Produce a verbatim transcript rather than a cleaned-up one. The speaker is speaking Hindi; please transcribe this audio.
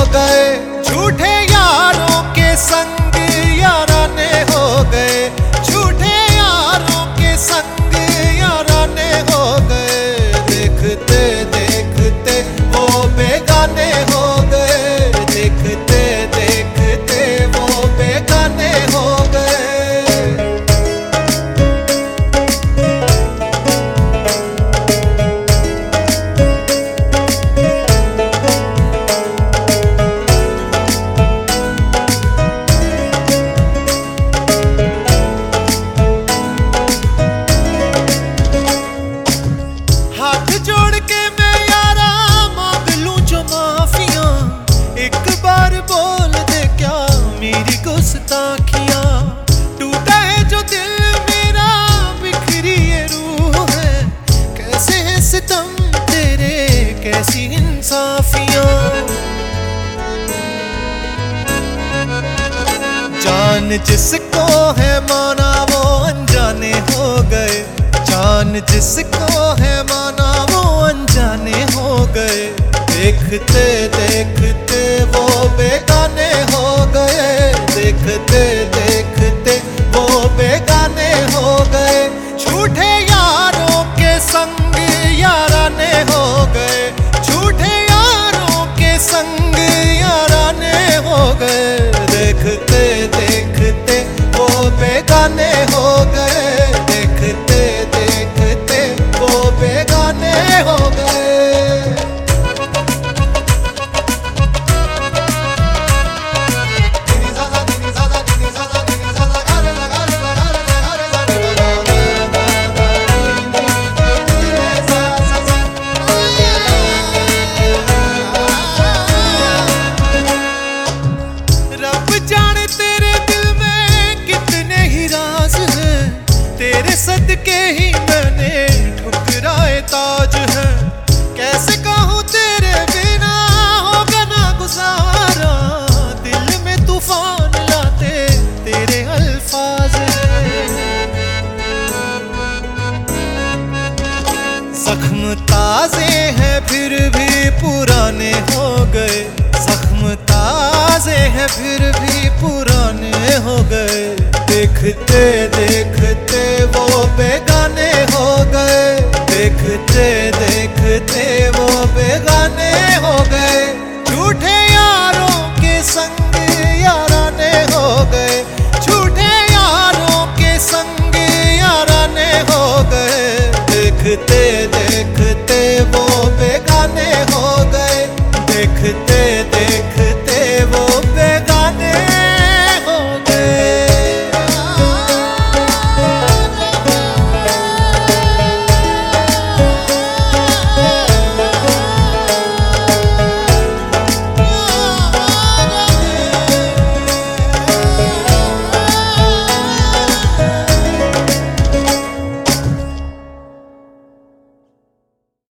गए, झूठे यारों के संग याराने हो गए, झूठे यारों के संग याराने हो गए। देखते देखते वो बेगाने हो गए, देखते देखते वो बेगाने हो गए। हाथ जोड़ के मैं यारा मांग लूं जो माफिया, एक बार बोल दे क्या मेरी गुस्ताखियां। टूटा है जो दिल मेरा, बिखरी ये रूह है, कैसे है सितम तेरे, कैसी इंसाफियां। जान जिसको है माना वो अनजाने हो गए, जान जिसको है माना वो अनजाने हो गए। देखते देखते वो बेगाने हो गए, देखते देखते वो बेगाने हो गए। झूठे यारों के संग याराने हो गए, झूठे यारों के संग याराने हो गए। देखते देखते वो बेगाने हो गए, देखते देखते वो बेगाने हो गए। रब जाने तेरे दिल में कितने ही राज हैं, तेरे सदके ही मैंने ठुकराए ताज है। कैसे कहूँ तेरे बिना होगा ना गुजारा, दिल में तूफान लाते तेरे अल्फाज हैं। जख्म ताजे हैं फिर भी पुराने हो गए, जख्म ताजे हैं फिर भी पुराने हो गए। देखते देखते वो बेगाने